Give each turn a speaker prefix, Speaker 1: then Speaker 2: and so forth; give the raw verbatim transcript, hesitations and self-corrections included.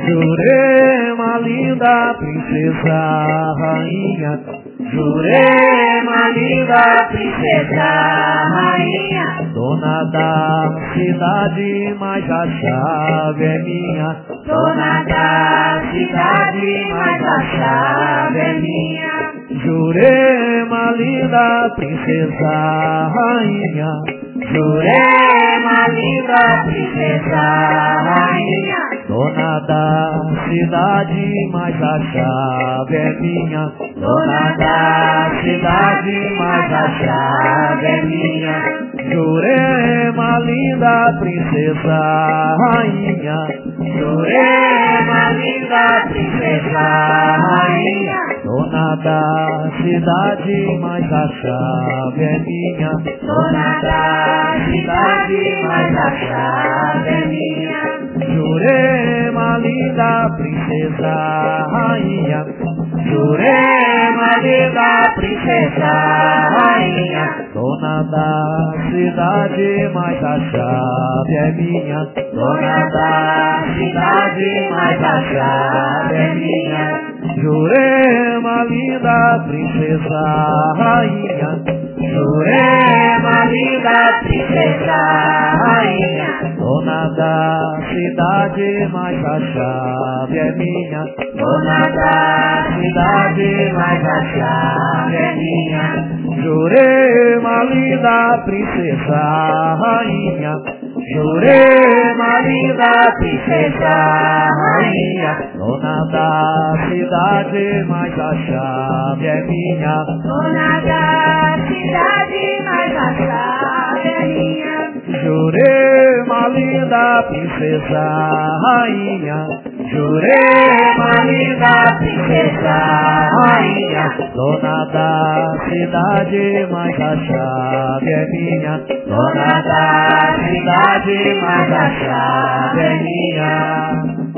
Speaker 1: Jurema, linda princesa, rainha. Jurema, linda princesa, rainha. Dona da cidade, mas a chave é minha.
Speaker 2: Dona da cidade, mas a chave é minha.
Speaker 1: Jurema, linda princesa, rainha.
Speaker 2: Jurema, linda princesa, rainha.
Speaker 1: Dona da cidade, mas a chave é minha.
Speaker 2: Dona da cidade, mas a chave é minha.
Speaker 1: Jurema, linda princesa, rainha.
Speaker 2: Jurema, linda princesa, rainha.
Speaker 1: Dona da cidade, mas a chave é minha.
Speaker 2: Dona da cidade, mas a chave é minha.
Speaker 1: Jurema, linda princesa, rainha.
Speaker 2: Jurema, linda princesa, rainha.
Speaker 1: Dona da cidade, mas a chave é minha.
Speaker 2: Dona da cidade, mas a chave é minha.
Speaker 1: Jurema, linda princesa, rainha.
Speaker 2: Jurema, linda princesa, rainha.
Speaker 1: Dona da cidade, mas a chave é minha.
Speaker 2: Dona da cidade, mas a chave é minha.
Speaker 1: Jurema, linda princesa, rainha.
Speaker 2: Jurema, linda princesa, rainha.
Speaker 1: Dona da cidade, mas a chave é minha.
Speaker 2: Dona da cidade, mas a chave é minha.
Speaker 1: Jurema, linda princesa, rainha.
Speaker 2: Jurema, linda princesa, rainha.
Speaker 1: Dona da cidade, mas a chave é minha.
Speaker 2: Dona da cidade, mas a chave é minha.